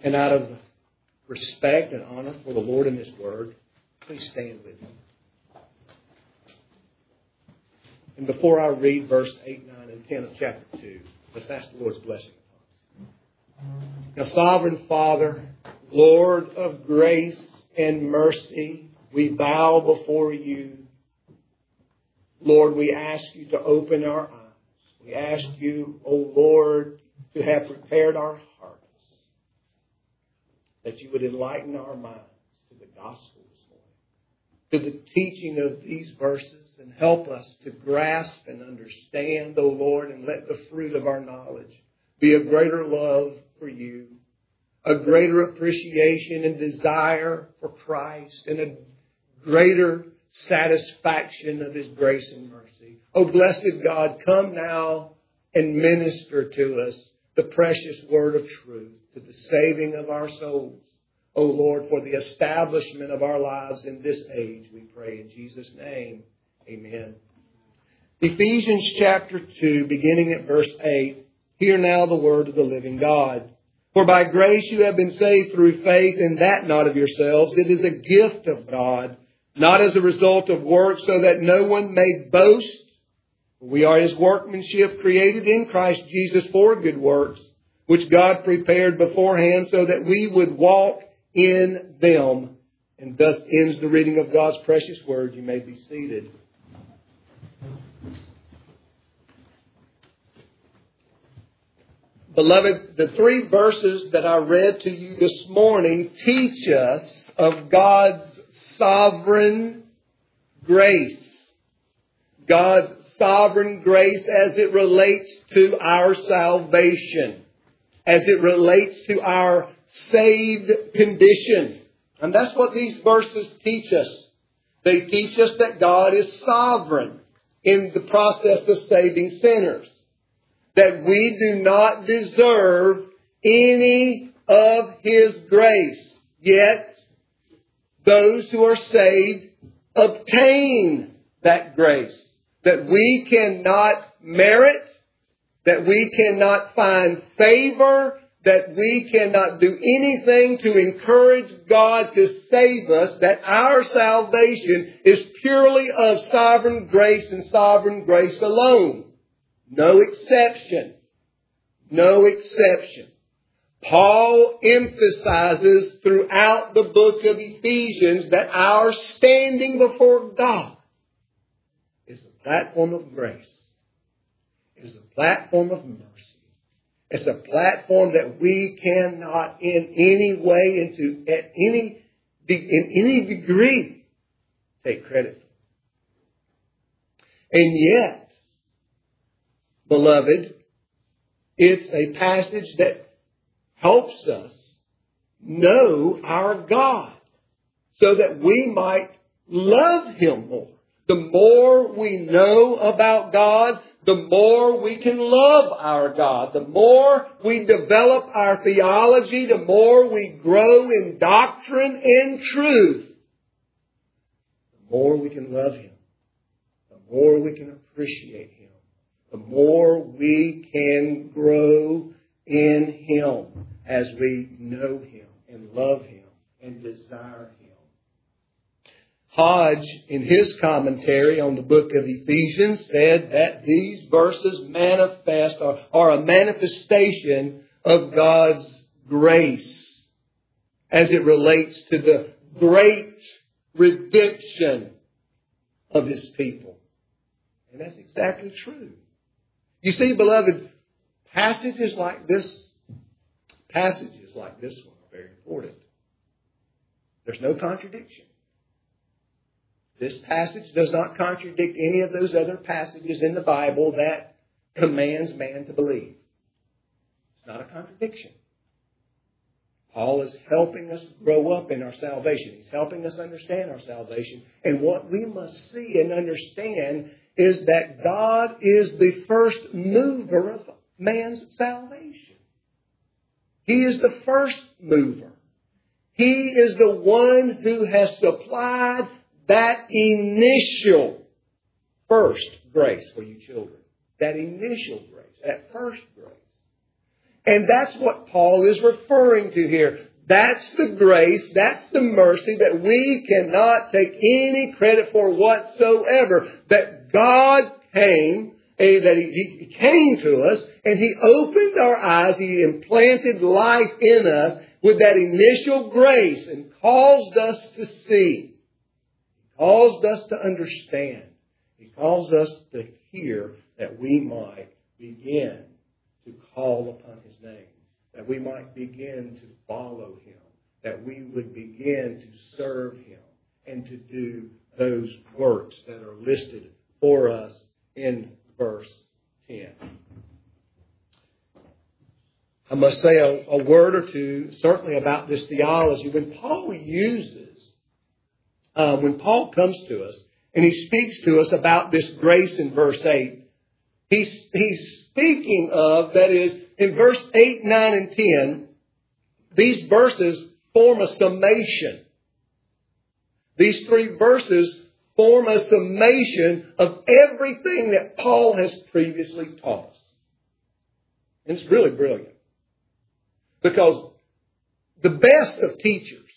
And out of respect and honor for the Lord and His Word, please stand with me. And before I read verse 8, 9, and 10 of chapter 2, let's ask the Lord's blessing upon us. Now, Sovereign Father, Lord of grace and mercy, we bow before you. Lord, we ask you to open our eyes. We ask you, O Lord, to have prepared our hearts, that you would enlighten our minds to the gospel this morning, to the teaching of these verses, and help us to grasp and understand, O Lord, and let the fruit of our knowledge be a greater love for you, a greater appreciation and desire for Christ, and a greater satisfaction of His grace and mercy. Oh, blessed God, come now and minister to us the precious word of truth, to the saving of our souls. Oh, Lord, for the establishment of our lives in this age, we pray in Jesus' name. Amen. Ephesians chapter 2, beginning at verse 8. Hear now the word of the living God. For by grace you have been saved through faith, and that not of yourselves. It is a gift of God, not as a result of works, so that no one may boast. We are His workmanship, created in Christ Jesus for good works, which God prepared beforehand so that we would walk in them. And thus ends the reading of God's precious word. You may be seated. Beloved, the three verses that I read to you this morning teach us of God's sovereign grace. God's sovereign grace as it relates to our salvation, as it relates to our saved condition. And that's what these verses teach us. They teach us that God is sovereign in the process of saving sinners, that we do not deserve any of His grace, yet those who are saved obtain that grace, that we cannot merit, that we cannot find favor, that we cannot do anything to encourage God to save us, that our salvation is purely of sovereign grace and sovereign grace alone. No exception. No exception. Paul emphasizes throughout the book of Ephesians that our standing before God is a platform of grace, is a platform of mercy. It's a platform that we cannot in any way, in any degree, take credit for. And yet, beloved, it's a passage that helps us know our God so that we might love Him more. The more we know about God, the more we can love our God. The more we develop our theology, the more we grow in doctrine and truth, the more we can love Him, the more we can appreciate Him, the more we can grow in Him as we know Him and love Him and desire Him. Hodge, in his commentary on the book of Ephesians, said that these verses manifest or are a manifestation of God's grace as it relates to the great redemption of His people. And that's exactly true. You see, beloved, passages like this one are very important. There's no contradiction. This passage does not contradict any of those other passages in the Bible that commands man to believe. It's not a contradiction. Paul is helping us grow up in our salvation. He's helping us understand our salvation. And what we must see and understand is that God is the first mover of man's salvation. He is the first mover. He is the one who has supplied that initial first grace for you children. That initial grace. That first grace. And that's what Paul is referring to here. That's the grace, that's the mercy that we cannot take any credit for whatsoever. That God came, that He came to us, and He opened our eyes, He implanted life in us with that initial grace and caused us to see, caused us to understand. He caused us to hear that we might begin to call upon His name, that we might begin to follow Him, that we would begin to serve Him and to do those works that are listed for us in verse 10. I must say a word or two certainly about this theology. When Paul comes to us and he speaks to us about this grace in verse 8, he's speaking of, that is, in verse 8, 9, and 10, these verses form a summation. These three verses form a summation of everything that Paul has previously taught us. And it's really brilliant. Because the best of teachers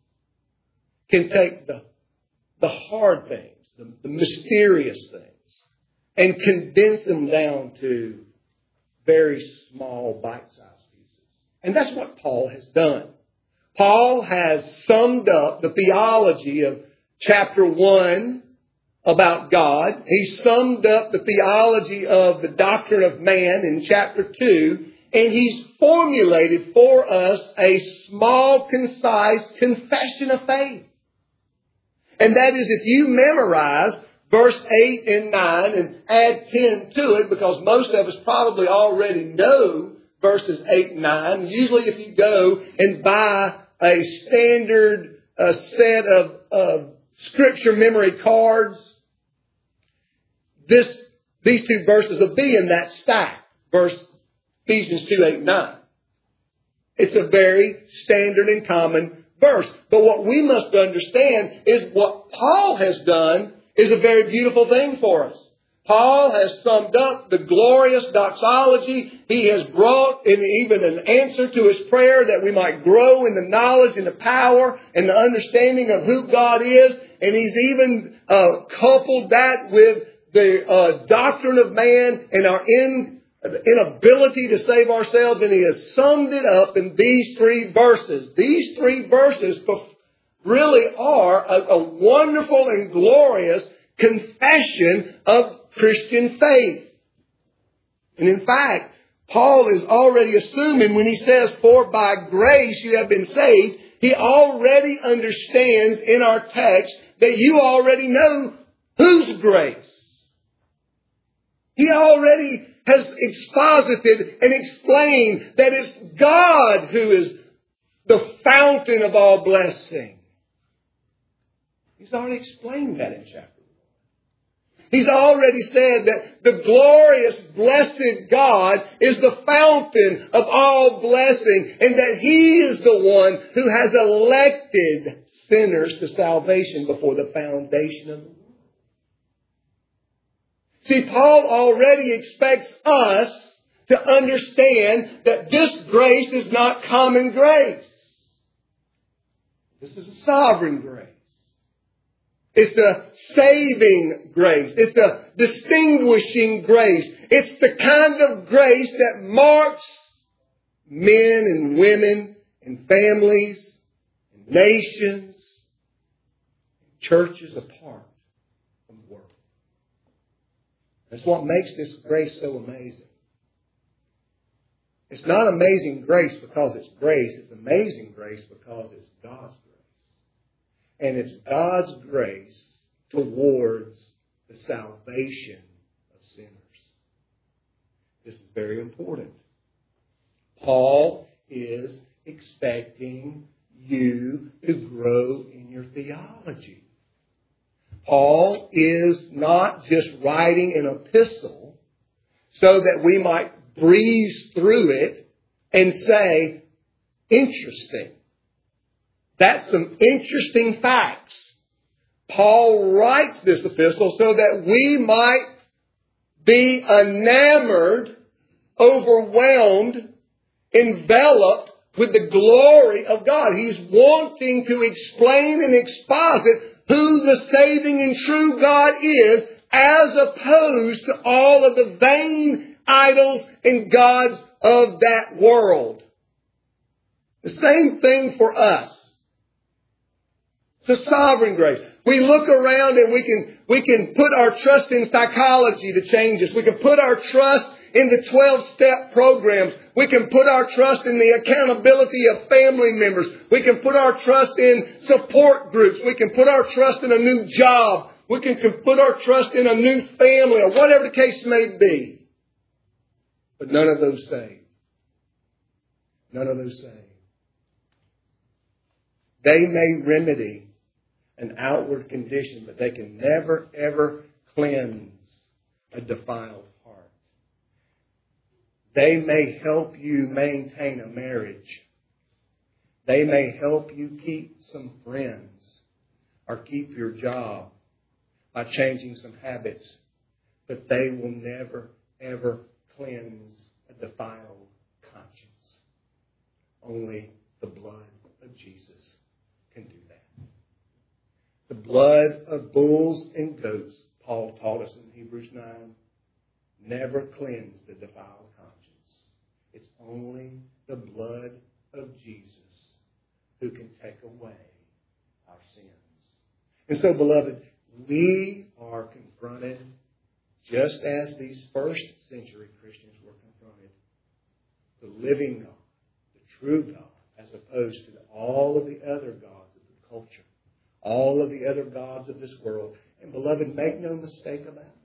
can take the hard things, the mysterious things, and condense them down to very small bite-sized pieces. And that's what Paul has done. Paul has summed up the theology of chapter 1 about God. He summed up the theology of the doctrine of man in chapter 2. And he's formulated for us a small, concise confession of faith. And that is, if you memorize verse 8 and 9 and add 10 to it, because most of us probably already know verses 8 and 9. Usually if you go and buy a standard set of scripture memory cards, these two verses will be in that stack. Ephesians 2, 8, and 9. It's a very standard and common verse. But what we must understand is what Paul has done is a very beautiful thing for us. Paul has summed up the glorious doxology. He has brought in even an answer to his prayer that we might grow in the knowledge and the power and the understanding of who God is. And he's even coupled that with the doctrine of man and our inability to save ourselves, and he has summed it up in these three verses. These three verses really are a wonderful and glorious confession of Christian faith. And in fact, Paul is already assuming when he says, "For by grace you have been saved," he already understands in our text that you already know whose grace. He already has exposited and explained that it's God who is the fountain of all blessing. He's already explained that in chapter 1. He's already said that the glorious, blessed God is the fountain of all blessing, and that He is the one who has elected sinners to salvation before the foundation of the world. See, Paul already expects us to understand that this grace is not common grace. This is a sovereign grace. It's a saving grace. It's a distinguishing grace. It's the kind of grace that marks men and women and families and nations and churches apart. That's what makes this grace so amazing. It's not amazing grace because it's grace. It's amazing grace because it's God's grace. And it's God's grace towards the salvation of sinners. This is very important. Paul is expecting you to grow in your theology. Paul is not just writing an epistle so that we might breeze through it and say, interesting. That's some interesting facts. Paul writes this epistle so that we might be enamored, overwhelmed, enveloped with the glory of God. He's wanting to explain and exposit who the saving and true God is, as opposed to all of the vain idols and gods of that world. The same thing for us. The sovereign grace. We look around and we can put our trust in psychology to change us. We can put our trust in the 12-step programs. We can put our trust in the accountability of family members. We can put our trust in support groups. We can put our trust in a new job. We can put our trust in a new family, or whatever the case may be. But none of those save. None of those save. They may remedy an outward condition, but they can never, ever cleanse a defiled heart. They may help you maintain a marriage. They may help you keep some friends or keep your job by changing some habits, but they will never, ever cleanse a defiled conscience. Only the blood of Jesus can do that. The blood of bulls and goats, Paul taught us in Hebrews 9, never cleansed the defiled conscience. It's only the blood of Jesus who can take away our sins. And so, beloved, we are confronted, just as these first century Christians were confronted, the living God, the true God, as opposed to all of the other gods of the culture, all of the other gods of this world. And beloved, make no mistake about it.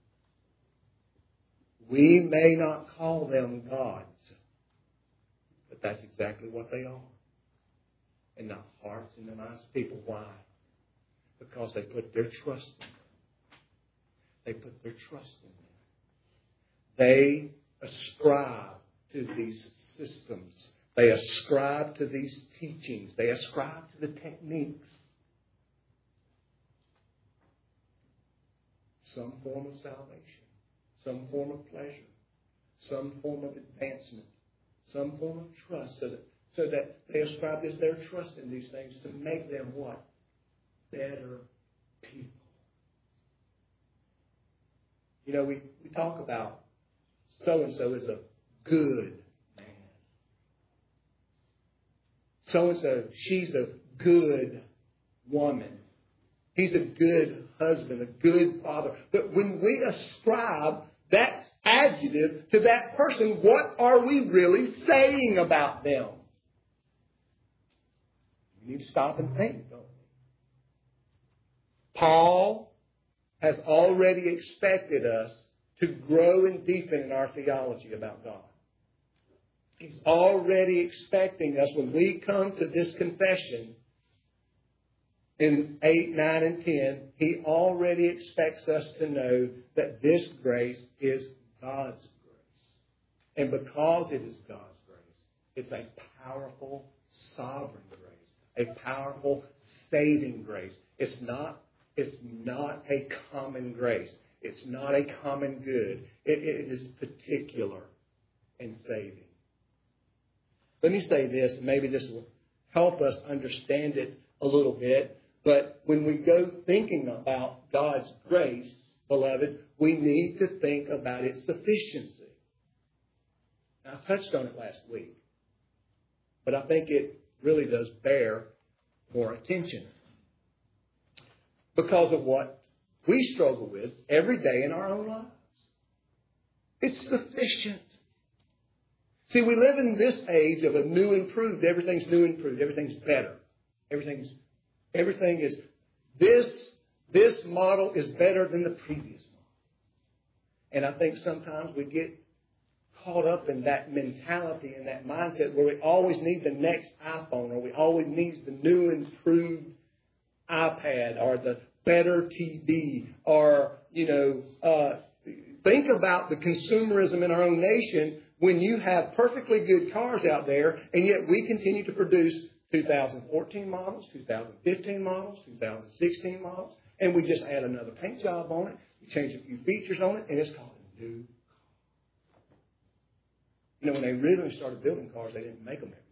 We may not call them gods, but that's exactly what they are. In the hearts and the minds of people. Why? Because they put their trust in them. They put their trust in them. They ascribe to these systems. They ascribe to these teachings. They ascribe to the techniques. Some form of salvation. Some form of pleasure. Some form of advancement. Some form of trust. So that they ascribe their trust in these things to make them what? Better people. You know, we talk about so-and-so is a good man. So-and-so, she's a good woman. He's a good husband, a good father. But when we ascribe that adjective to that person, what are we really saying about them? We need to stop and think, don't we? Paul has already expected us to grow and deepen in our theology about God. He's already expecting us, when we come to this confession in 8, 9, and 10, he already expects us to know that this grace is God's grace. And because it is God's grace, it's a powerful, sovereign grace. A powerful, saving grace. It's not a common grace. It's not a common good. It is particular and saving. Let me say this, and maybe this will help us understand it a little bit. But when we go thinking about God's grace, beloved, we need to think about its sufficiency. Now, I touched on it last week, but I think it really does bear more attention because of what we struggle with every day in our own lives. It's sufficient. See, we live in this age of a new improved. Everything's new improved. Everything's better. Everything is this model is better than the previous model. And I think sometimes we get caught up in that mentality and that mindset where we always need the next iPhone, or we always need the new improved iPad, or the better TV, or, think about the consumerism in our own nation when you have perfectly good cars out there, and yet we continue to produce 2014 models, 2015 models, 2016 models, and we just add another paint job on it, we change a few features on it, and it's called a new car. You know, when they originally started building cars, they didn't make them every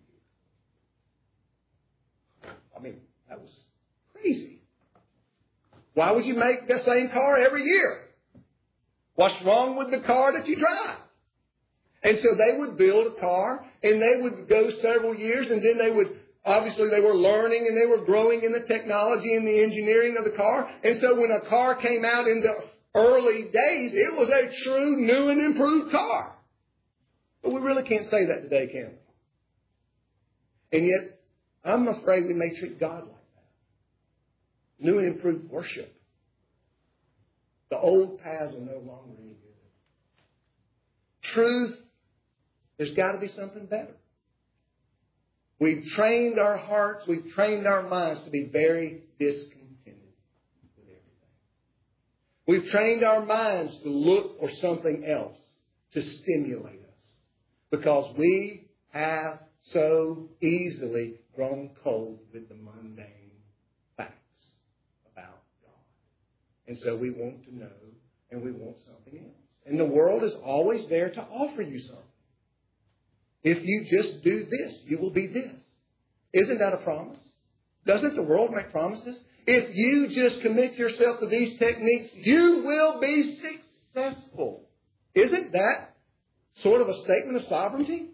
year. I mean, that was crazy. Why would you make the same car every year? What's wrong with the car that you drive? And so they would build a car, and they would go several years, and then they would, obviously they were learning and they were growing in the technology and the engineering of the car. And so when a car came out in the early days, it was a true new and improved car. But we really can't say that today, can we? And yet, I'm afraid we may treat God like that. New and improved worship. The old paths are no longer any good. Truth, there's got to be something better. We've trained our hearts, we've trained our minds to be very discontented with everything. We've trained our minds to look for something else to stimulate us because we have so easily grown cold with the mundane facts about God. And so we want to know and we want something else. And the world is always there to offer you something. If you just do this, you will be this. Isn't that a promise? Doesn't the world make promises? If you just commit yourself to these techniques, you will be successful. Isn't that sort of a statement of sovereignty?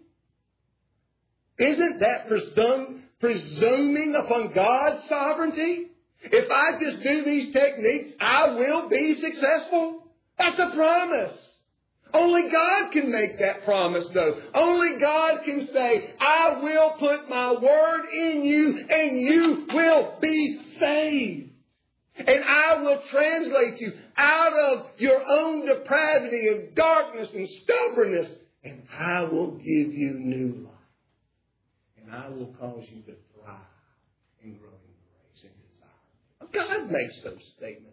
Isn't that presuming upon God's sovereignty? If I just do these techniques, I will be successful. That's a promise. Only God can make that promise, though. Only God can say, I will put my word in you and you will be saved. And I will translate you out of your own depravity and darkness and stubbornness. And I will give you new life. And I will cause you to thrive and grow in grace and desire. God makes those statements.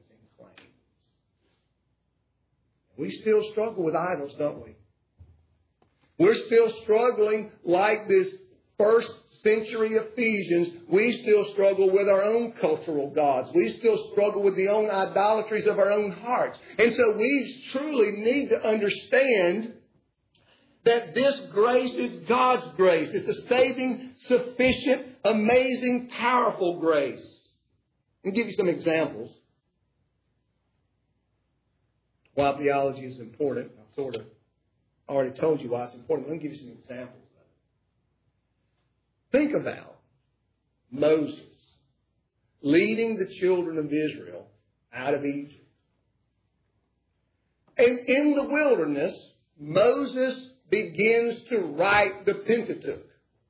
We still struggle with idols, don't we? We're still struggling like this first century Ephesians. We still struggle with our own cultural gods. We still struggle with the own idolatries of our own hearts. And so we truly need to understand that this grace is God's grace. It's a saving, sufficient, amazing, powerful grace. I'll give you some examples. Why theology is important. I've sort of already told you why it's important. Let me give you some examples of it. Think about Moses leading the children of Israel out of Egypt. And in the wilderness, Moses begins to write the Pentateuch.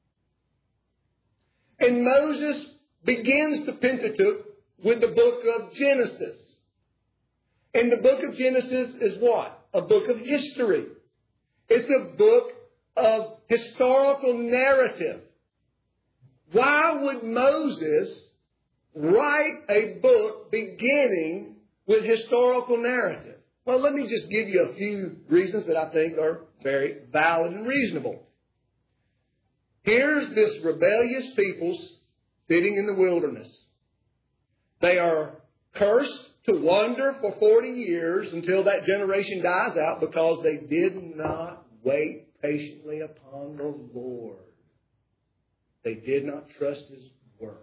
And Moses begins the Pentateuch with the book of Genesis. And the book of Genesis is what? A book of history. It's a book of historical narrative. Why would Moses write a book beginning with historical narrative? Well, let me just give you a few reasons that I think are very valid and reasonable. Here's this rebellious people sitting in the wilderness. They are cursed to wander for 40 years until that generation dies out because they did not wait patiently upon the Lord. They did not trust His word.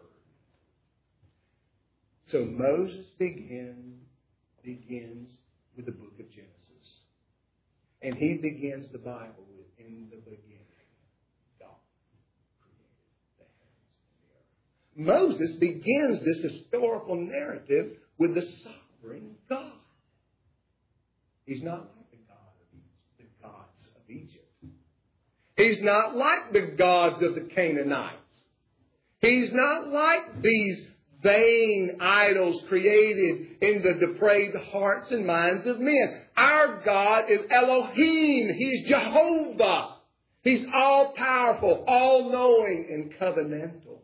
So Moses begins with the book of Genesis. And he begins the Bible with, in the beginning, God created the heavens and the earth. Moses begins this historical narrative with the sovereign God. He's not like the gods of Egypt. He's not like the gods of the Canaanites. He's not like these vain idols created in the depraved hearts and minds of men. Our God is Elohim. He's Jehovah. He's all-powerful, all-knowing, and covenantal.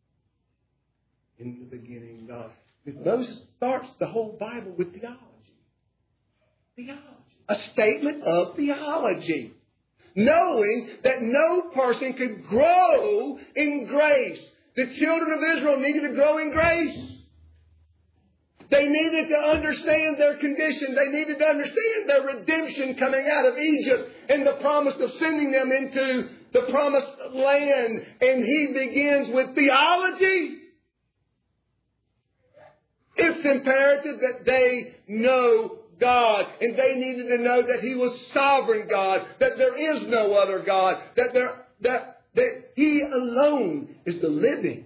In the beginning, God. Moses starts the whole Bible with theology. Theology. A statement of theology. Knowing that no person could grow in grace. The children of Israel needed to grow in grace. They needed to understand their condition. They needed to understand their redemption coming out of Egypt and the promise of sending them into the promised land. And he begins with theology. It's imperative that they know God. And they needed to know that he was sovereign God, that there is no other God, that he alone is the living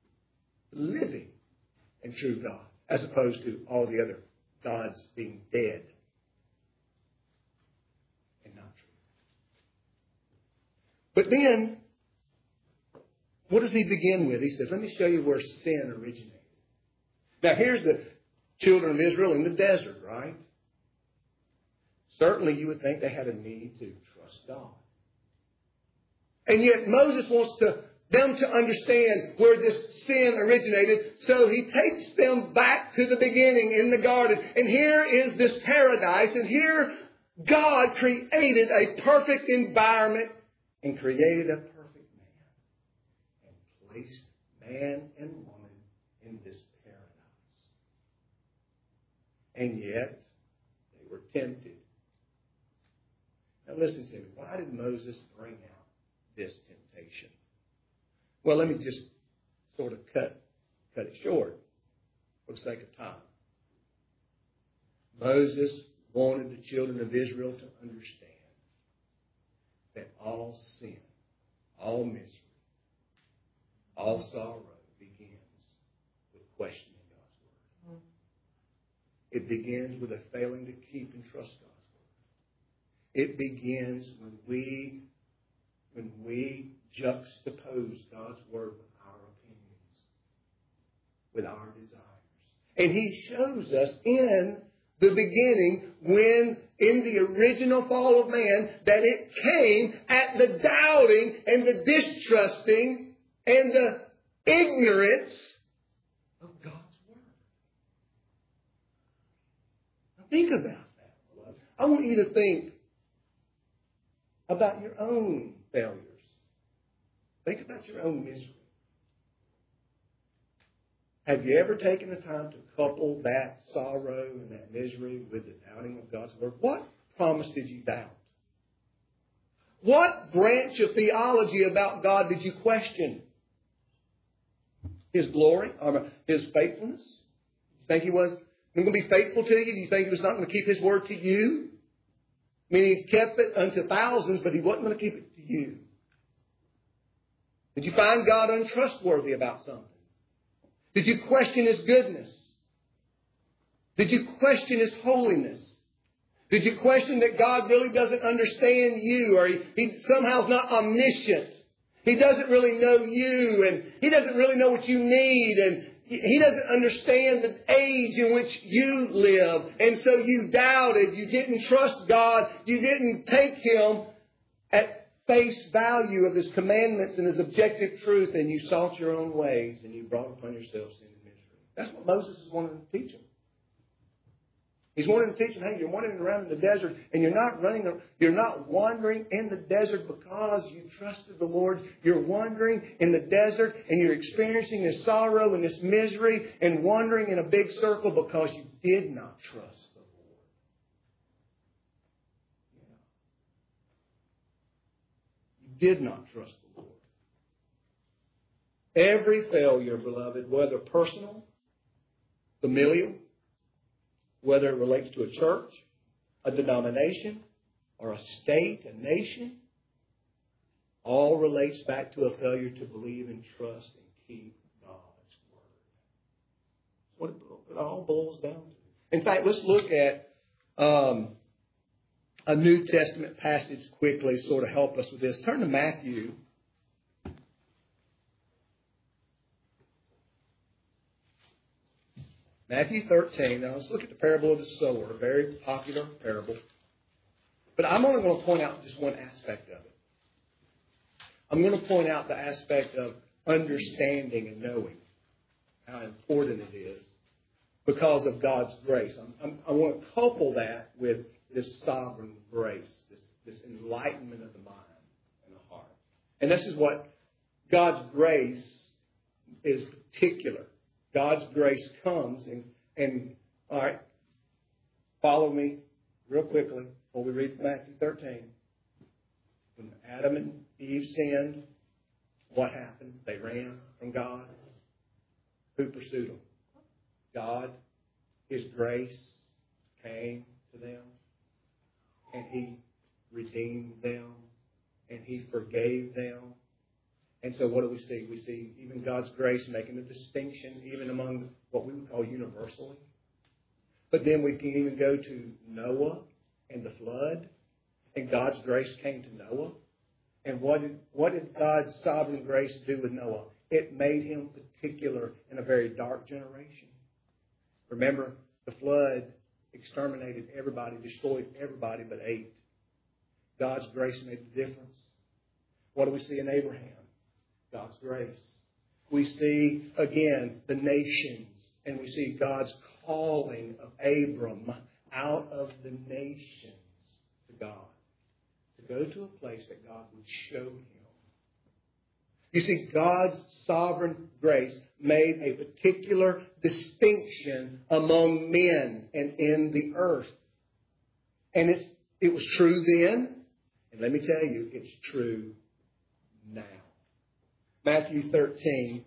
and true God, as opposed to all the other gods being dead and not true. But then, what does he begin with? He says, let me show you where sin originated. Now, here's the children of Israel in the desert, right? Certainly, you would think they had a need to trust God. And yet, Moses wants them to understand where this sin originated. So he takes them back to the beginning in the garden. And here is this paradise. And here God created a perfect environment and created a perfect man. And placed man and woman in this paradise. And yet they were tempted. Now listen to me. Why did Moses bring out this temptation? Well, let me just sort of cut it short for the sake of time. Moses wanted the children of Israel to understand that all sin, all misery, all sorrow begins with questioning God's Word. It begins with a failing to keep and trust God's Word. It begins when we juxtapose God's Word with our opinions, with our desires. And he shows us in the beginning, when in the original fall of man, that it came at the doubting and the distrusting and the ignorance of God's Word. Now think about that, beloved. I want you to think about your own failures. Think about your own misery. Have you ever taken the time to couple that sorrow and that misery with the doubting of God's Word? What promise did you doubt? What branch of theology about God did you question? His glory? Or His faithfulness? You think He was going to be faithful to you? Do you think He was not going to keep His Word to you? I mean, He kept it unto thousands, but He wasn't going to keep it to you. Did you find God untrustworthy about something? Did you question His goodness? Did you question His holiness? Did you question that God really doesn't understand you, or He somehow is not omniscient? He doesn't really know you, and He doesn't really know what you need, and He doesn't understand the age in which you live. And so you doubted, you didn't trust God, you didn't take Him at face value of His commandments and His objective truth, and you sought your own ways, and you brought upon yourself sin and misery. That's what Moses is wanting to teach them. He's wanting to teach them, hey, you're wandering around in the desert, and you're not wandering in the desert because you trusted the Lord. You're wandering in the desert, and you're experiencing this sorrow and this misery, and wandering in a big circle because you did not trust. Did not trust the Lord. Every failure, beloved, whether personal, familial, whether it relates to a church, a denomination, or a state, a nation, all relates back to a failure to believe and trust and keep God's Word. That's what it all boils down to. In fact, let's look at a New Testament passage quickly, sort of help us with this. Turn to Matthew. Matthew 13. Now let's look at the parable of the sower, a very popular parable. But I'm only going to point out just one aspect of it. I'm going to point out the aspect of understanding and knowing how important it is because of God's grace. I want to couple that with this sovereign grace, this enlightenment of the mind and the heart. And this is what God's grace is particular. God's grace comes And, all right, follow me real quickly before we read Matthew 13. When Adam and Eve sinned, what happened? They ran from God. Who pursued them? God. His grace came to them, and He redeemed them, and He forgave them. And so what do we see? We see even God's grace making a distinction even among what we would call universally. But then we can even go to Noah and the flood, and God's grace came to Noah. And what did God's sovereign grace do with Noah? It made him particular in a very dark generation. Remember, the flood exterminated everybody, destroyed everybody but 8. God's grace made the difference. What do we see in Abraham? God's grace. We see, again, the nations, and we see God's calling of Abram out of the nations to God, to go to a place that God would show him. You see, God's sovereign grace made a particular distinction among men and in the earth. And it was true then, and let me tell you, it's true now. Matthew 13.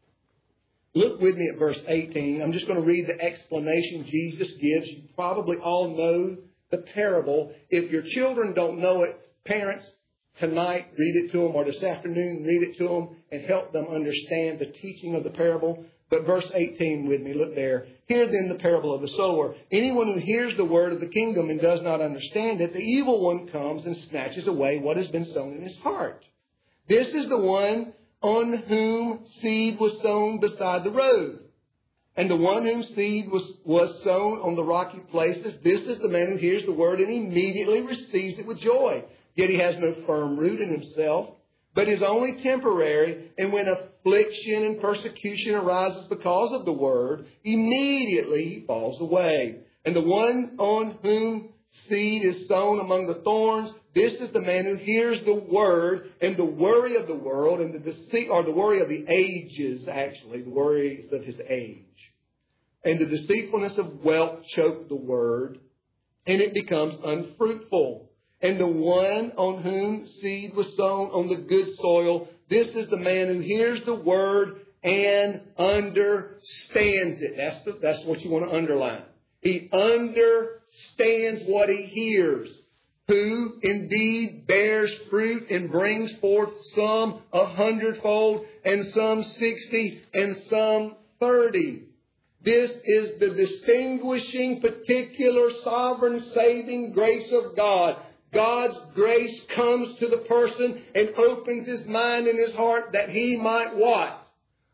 Look with me at verse 18. I'm just going to read the explanation Jesus gives. You probably all know the parable. If your children don't know it, parents, tonight read it to them, or this afternoon read it to them and help them understand the teaching of the parable. But verse 18 with me, look there. Hear then the parable of the sower. Anyone who hears the word of the kingdom and does not understand it, the evil one comes and snatches away what has been sown in his heart. This is the one on whom seed was sown beside the road. And the one whom seed was sown on the rocky places, this is the man who hears the word and immediately receives it with joy. Yet he has no firm root in himself, but is only temporary. And when affliction and persecution arises because of the word, immediately he falls away. And the one on whom seed is sown among the thorns, this is the man who hears the word, and the worry of the world and the deceit, or the worry of the ages, actually, the worries of his age, and the deceitfulness of wealth choke the word, and it becomes unfruitful. And the one on whom seed was sown on the good soil, this is the man who hears the word and understands it. That's what you want to underline. He understands what he hears, who indeed bears fruit and brings forth some 100-fold, and some 60, and some 30. This is the distinguishing, particular, sovereign, saving grace of God. God's grace comes to the person and opens his mind and his heart that he might what?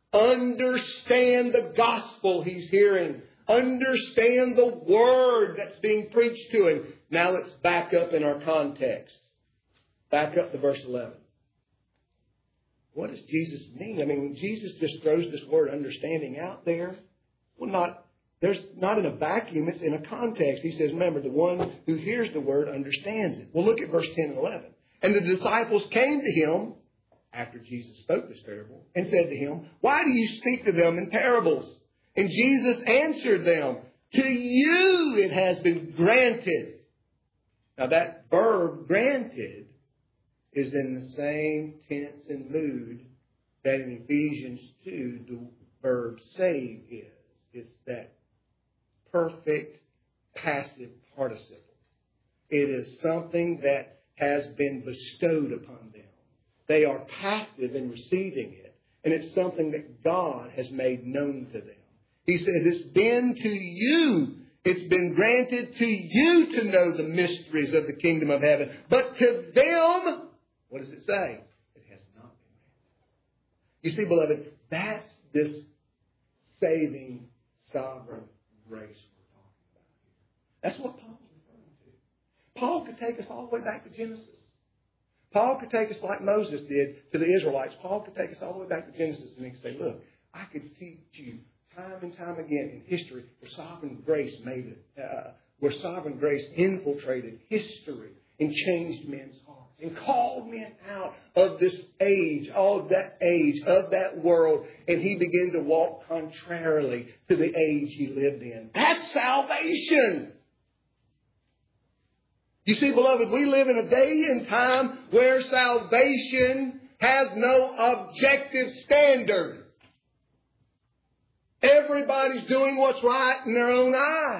Understand the gospel he's hearing. Understand the word that's being preached to him. Now let's back up in our context. Back up to verse 11. What does Jesus mean? I mean, Jesus just throws this word understanding out there. Well, there's not in a vacuum. It's in a context. He says, remember, the one who hears the word understands it. Well, look at verse 10 and 11. And the disciples came to him after Jesus spoke this parable and said to him, why do you speak to them in parables? And Jesus answered them, to you it has been granted. Now that verb, granted, is in the same tense and mood that in Ephesians 2 the verb save is. It's that perfect passive participle. It is something that has been bestowed upon them. They are passive in receiving it, and it's something that God has made known to them. He said, it's been to you, it's been granted to you to know the mysteries of the kingdom of heaven. But to them, what does it say? It has not been granted. You see, beloved, that's this saving, sovereign grace we're talking about here. That's what Paul's referring to. Paul could take us all the way back to Genesis. Paul could take us like Moses did to the Israelites. Paul could take us all the way back to Genesis and he could say, look, I could teach you time and time again in history where sovereign grace where sovereign grace infiltrated history and changed men's hearts. and called men out of this age, of that world, and he began to walk contrarily to the age he lived in. That's salvation. You see, beloved, we live in a day and time where salvation has no objective standard. Everybody's doing what's right in their own eyes.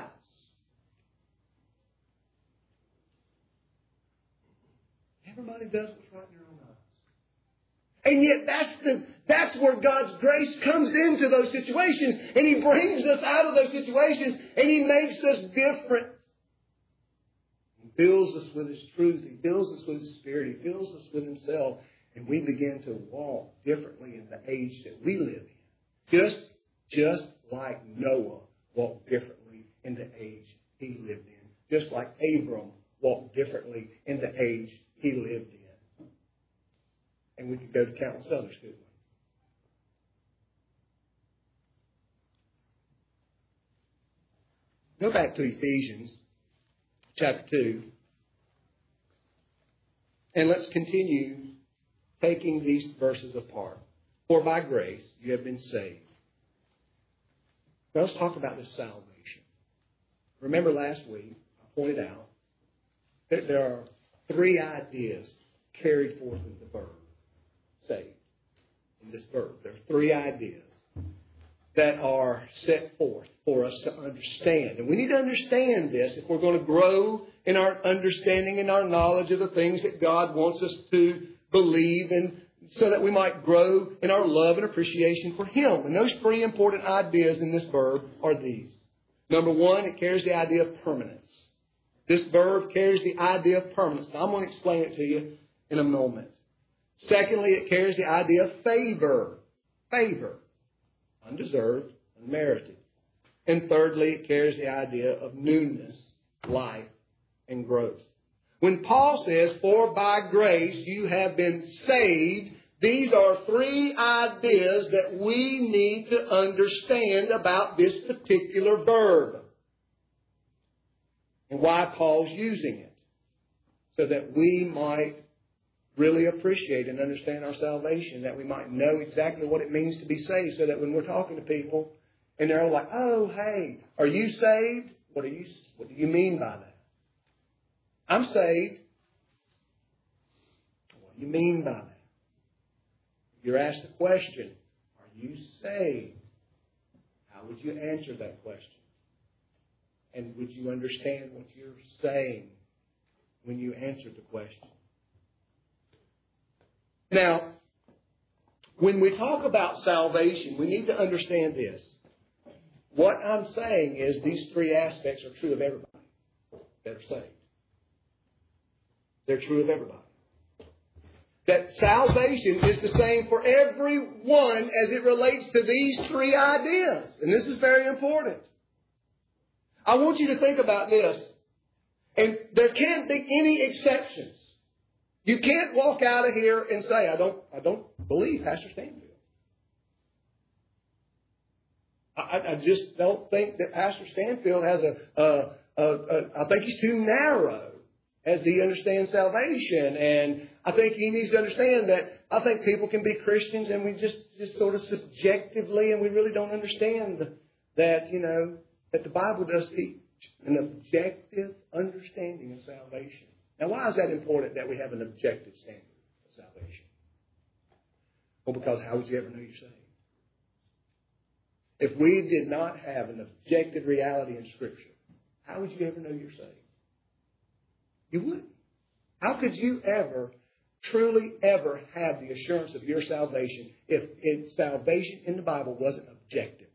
Everybody does what's right in their own eyes. And yet that's where God's grace comes into those situations. And He brings us out of those situations and He makes us different. He fills us with His truth. He fills us with His Spirit. He fills us with Himself. And we begin to walk differently in the age that we live in. Just like Noah walked differently in the age he lived in. Just like Abram walked differently in the age he lived in. And we could go to countless others, couldn't we? Go back to Ephesians chapter 2. And let's continue taking these verses apart. For by grace you have been saved. Now let's talk about this salvation. Remember last week I pointed out that there are three ideas carried forth in the verb saved. In this verb, there are three ideas that are set forth for us to understand. And we need to understand this if we're going to grow in our understanding and our knowledge of the things that God wants us to believe, and so that we might grow in our love and appreciation for Him. And those three important ideas in this verb are these. Number one, it carries the idea of permanence. This verb carries the idea of permanence. Now, I'm going to explain it to you in a moment. Secondly, it carries the idea of favor. Favor. Undeserved, unmerited. And thirdly, it carries the idea of newness, life, and growth. When Paul says, for by grace you have been saved, these are three ideas that we need to understand about this particular verb. And why Paul's using it. So that we might really appreciate and understand our salvation. That we might know exactly what it means to be saved. So that when we're talking to people and they're like, oh, hey, are you saved? What do you mean by that? I'm saved. What do you mean by that? If you're asked the question, are you saved? How would you answer that question? And would you understand what you're saying when you answered the question? Now, when we talk about salvation, we need to understand this. What I'm saying is these three aspects are true of everybody that are saved. They're true of everybody. That salvation is the same for everyone as it relates to these three ideas. And this is very important. I want you to think about this. And there can't be any exceptions. You can't walk out of here and say, I don't believe Pastor Stanfield. I just don't think that Pastor Stanfield has I think he's too narrow as he understands salvation. And I think he needs to understand that I think people can be Christians and we just sort of subjectively, and we really don't understand that, that the Bible does teach an objective understanding of salvation. Now, why is that important that we have an objective standard of salvation? Well, because how would you ever know you're saved? If we did not have an objective reality in Scripture, how would you ever know you're saved? You wouldn't. How could you ever, truly ever have the assurance of your salvation if salvation in the Bible wasn't objective?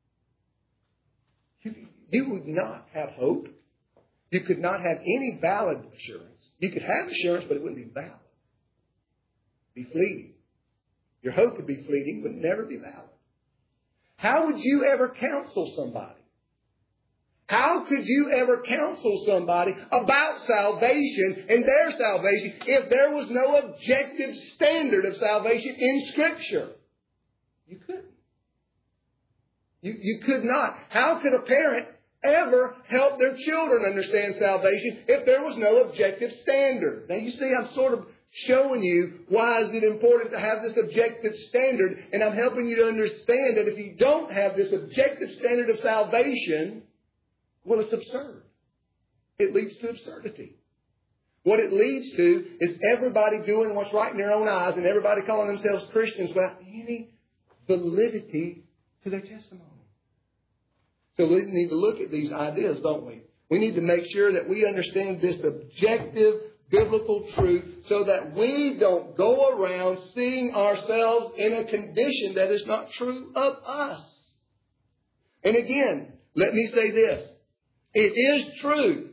You would not have hope. You could not have any valid assurance. You could have assurance, but it wouldn't be valid. It'd be fleeting. Your hope would be fleeting, but never be valid. How would you ever counsel somebody? How could you ever counsel somebody about salvation and their salvation if there was no objective standard of salvation in Scripture? You couldn't. You could not. How could a parent ever help their children understand salvation if there was no objective standard. Now you see, I'm sort of showing you why is it important to have this objective standard, and I'm helping you to understand that if you don't have this objective standard of salvation, well, it's absurd. It leads to absurdity. What it leads to is everybody doing what's right in their own eyes and everybody calling themselves Christians without any validity to their testimony. So we need to look at these ideas, don't we? We need to make sure that we understand this objective biblical truth so that we don't go around seeing ourselves in a condition that is not true of us. And again, let me say this. It is true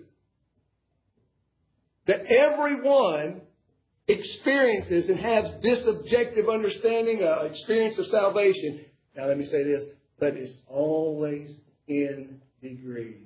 that everyone experiences and has this objective understanding, experience of salvation. Now let me say this, but it's always in degrees.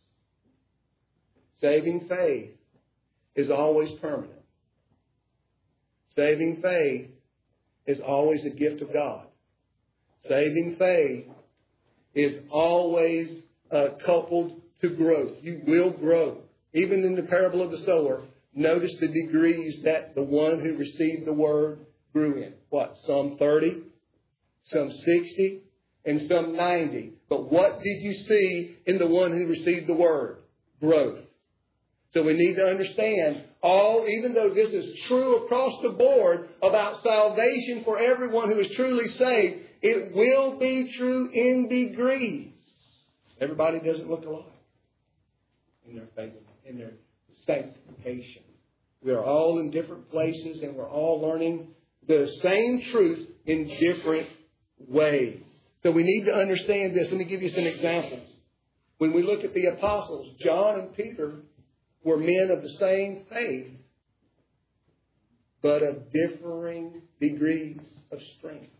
Saving faith is always permanent. Saving faith is always a gift of God. Saving faith is always coupled to growth. You will grow. Even in the parable of the sower, notice the degrees that the one who received the word grew in. What? Some 30, some 60, and some 90. But what did you see in the one who received the word? Growth. So we need to understand, even though this is true across the board about salvation for everyone who is truly saved, it will be true in degrees. Everybody doesn't look alike in their faith, in their sanctification. We are all in different places and we're all learning the same truth in different ways. So we need to understand this. Let me give you some examples. When we look at the apostles, John and Peter were men of the same faith, but of differing degrees of strength.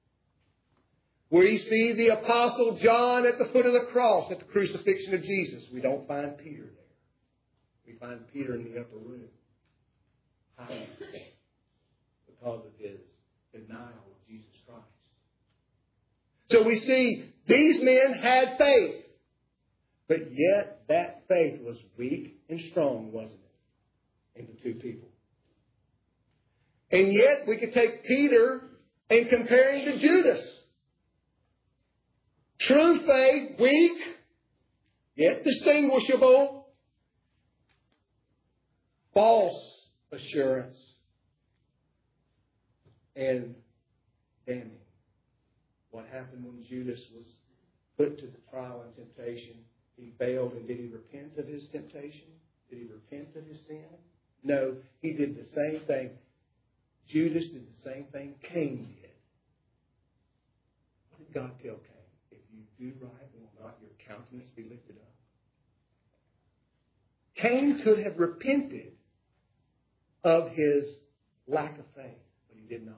We see the apostle John at the foot of the cross at the crucifixion of Jesus. We don't find Peter there. We find Peter in the upper room, hiding because of his denial of Jesus Christ. So we see these men had faith, but yet that faith was weak and strong, wasn't it, in the two people? And yet we could take Peter and compare him to Judas. True faith, weak, yet distinguishable. False assurance and damning. What happened when Judas was put to the trial and temptation? He failed, and did he repent of his temptation? Did he repent of his sin? No, he did the same thing. Judas did the same thing Cain did. What did God tell Cain? If you do right, will not your countenance be lifted up? Cain could have repented of his lack of faith, but he did not.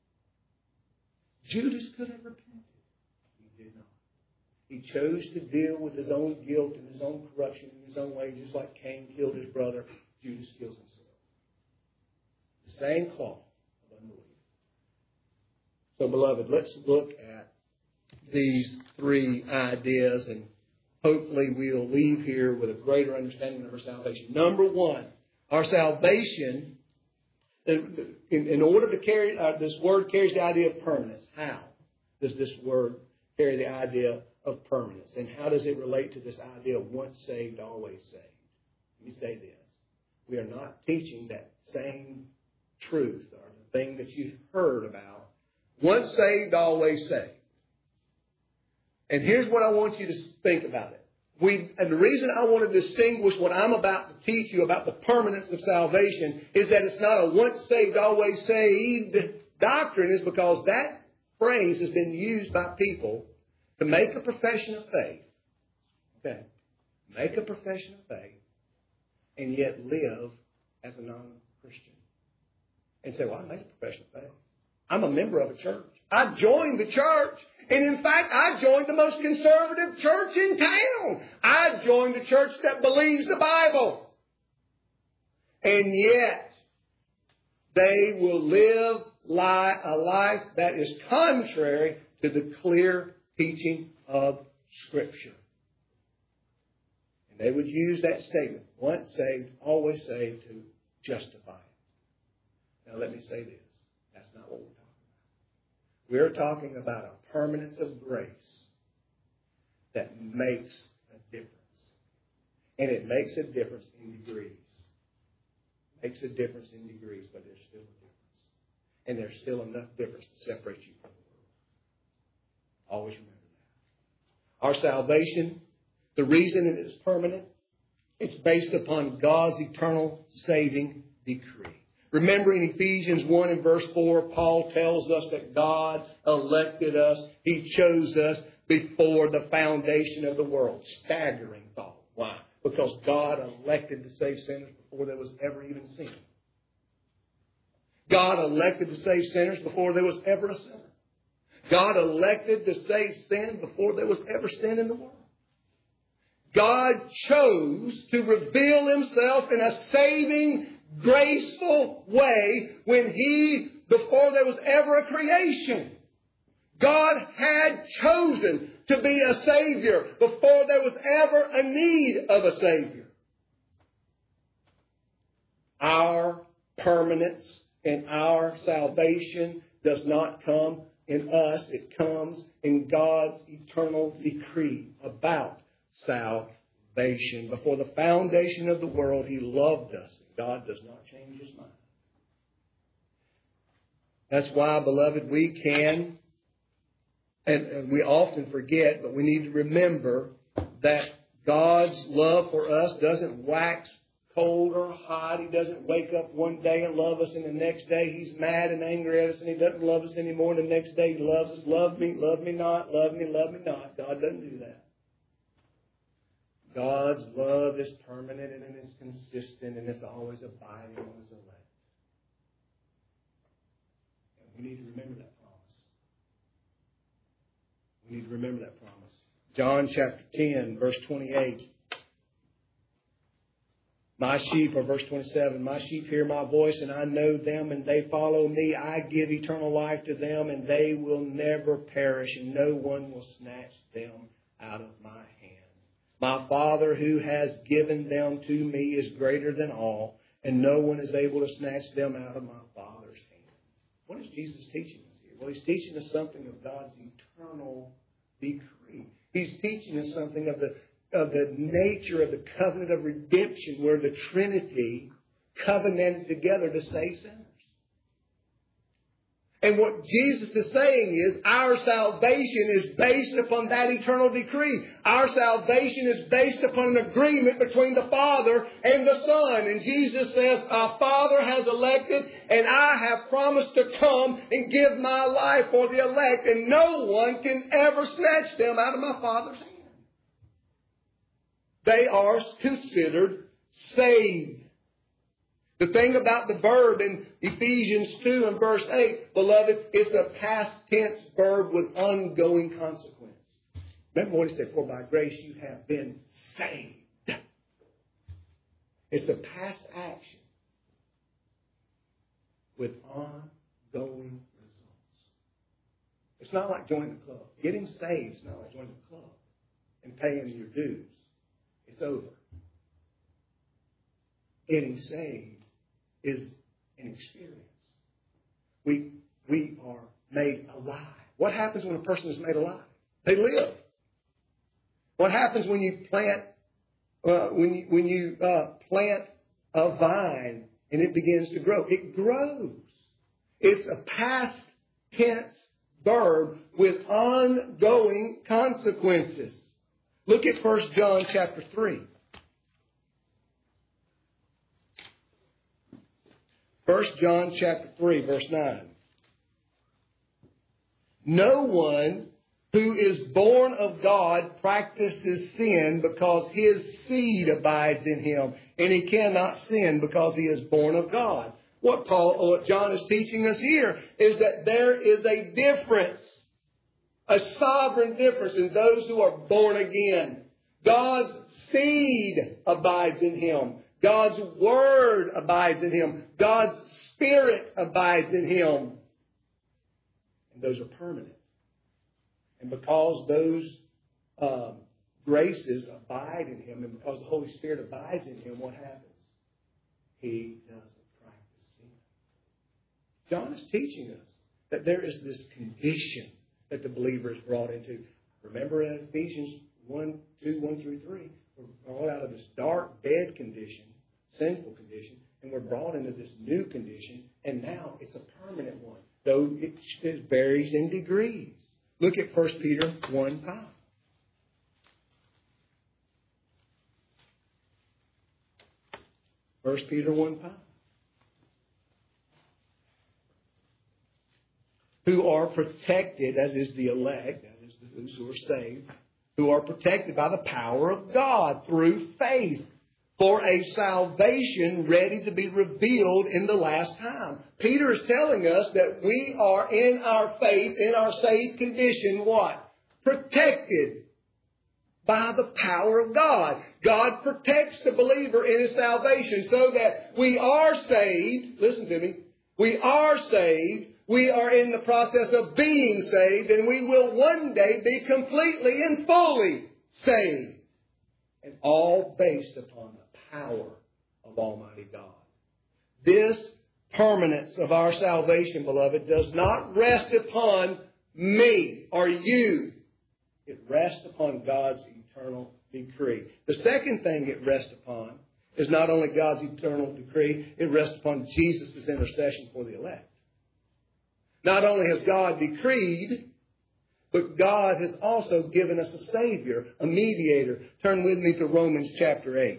Judas could have repented. He did not. He chose to deal with his own guilt and his own corruption in his own way, just like Cain killed his brother. Judas kills himself. The same cloth of unbelief. So, beloved, let's look at these three ideas, and hopefully we'll leave here with a greater understanding of our salvation. Number one, our salvation, in order to carry, this word carries the idea of permanence. How does this word carry the idea of permanence? And how does it relate to this idea of once saved, always saved? Let me say this. We are not teaching that same truth or the thing that you've heard about. Once saved, always saved. And here's what I want you to think about it. And the reason I want to distinguish what I'm about to teach you about the permanence of salvation is that it's not a once saved, always saved doctrine, is because that phrase has been used by people to make a profession of faith. Okay. Make a profession of faith and yet live as a non-Christian. And say, well, I made a profession of faith. I'm a member of a church. I joined the church. And in fact, I joined the most conservative church in town. I joined the church that believes the Bible. And yet, they will live a life that is contrary to the clear teaching of Scripture. And they would use that statement, once saved, always saved, to justify it. Now let me say this. That's not what we're talking about. We're talking about a permanence of grace that makes a difference. And it makes a difference in degrees. Makes a difference in degrees, but there's still a difference. And there's still enough difference to separate you from the world. Always remember that. Our salvation, the reason it is permanent, it's based upon God's eternal saving decree. Remember in Ephesians 1 and verse 4, Paul tells us that God elected us. He chose us before the foundation of the world. Staggering thought. Why? Because God elected to save sinners before there was ever even sin. God elected to save sinners before there was ever a sinner. God elected to save sin before there was ever sin in the world. God chose to reveal Himself in a saving, graceful way before there was ever a creation. God had chosen to be a Savior before there was ever a need of a Savior. Our permanence and our salvation does not come in us. It comes in God's eternal decree about salvation. Before the foundation of the world, He loved us. God does not change His mind. That's why, beloved, we can, and we often forget, but we need to remember that God's love for us doesn't wax cold or hot. He doesn't wake up one day and love us, and the next day He's mad and angry at us, and He doesn't love us anymore, and the next day He loves us. Love me not. Love me not. God doesn't do that. God's love is permanent and it is consistent and it's always abiding on His elect. And we need to remember that promise. We need to remember that promise. John chapter 10, verse 28. My sheep, or verse 27, my sheep hear my voice and I know them and they follow me. I give eternal life to them and they will never perish and no one will snatch them out of my hand. My Father who has given them to me is greater than all, and no one is able to snatch them out of my Father's hand. What is Jesus teaching us here? Well, He's teaching us something of God's eternal decree. He's teaching us something of the nature of the covenant of redemption, where the Trinity covenanted together to save sinners. And what Jesus is saying is our salvation is based upon that eternal decree. Our salvation is based upon an agreement between the Father and the Son. And Jesus says, our Father has elected and I have promised to come and give my life for the elect. And no one can ever snatch them out of my Father's hand. They are considered saved. The thing about the verb in Ephesians 2 and verse 8, beloved, it's a past tense verb with ongoing consequence. Remember what He said, for by grace you have been saved. It's a past action with ongoing results. It's not like joining the club. Getting saved is not like joining the club and paying your dues. It's over. Getting saved is an experience. We are made alive. What happens when a person is made alive? They live. What happens when you plant plant a vine and it begins to grow? It grows. It's a past tense verb with ongoing consequences. Look at 1 John chapter 3. 1 John chapter 3, verse 9. No one who is born of God practices sin because his seed abides in him, and he cannot sin because he is born of God. What John is teaching us here is that there is a difference, a sovereign difference in those who are born again. God's seed abides in him. God's Word abides in him. God's Spirit abides in him. And those are permanent. And because graces abide in him, and because the Holy Spirit abides in him, what happens? He doesn't practice sin. John is teaching us that there is this condition that the believer is brought into. Remember in Ephesians 1 through 3, we're brought out of this dark, dead condition, sinful condition, and we're brought into this new condition, and now it's a permanent one, though it varies in degrees. Look at 1 Peter 1:5. 1 Peter 1:5. Who are protected, as is the elect, that is those who are saved, who are protected by the power of God through faith for a salvation ready to be revealed in the last time. Peter is telling us that we are in our faith, in our saved condition, what? Protected by the power of God. God protects the believer in his salvation so that we are saved. Listen to me. We are saved. We are in the process of being saved, and we will one day be completely and fully saved. And all based upon the power of Almighty God. This permanence of our salvation, beloved, does not rest upon me or you. It rests upon God's eternal decree. The second thing it rests upon is not only God's eternal decree, it rests upon Jesus' intercession for the elect. Not only has God decreed, but God has also given us a Savior, a mediator. Turn with me to Romans chapter 8.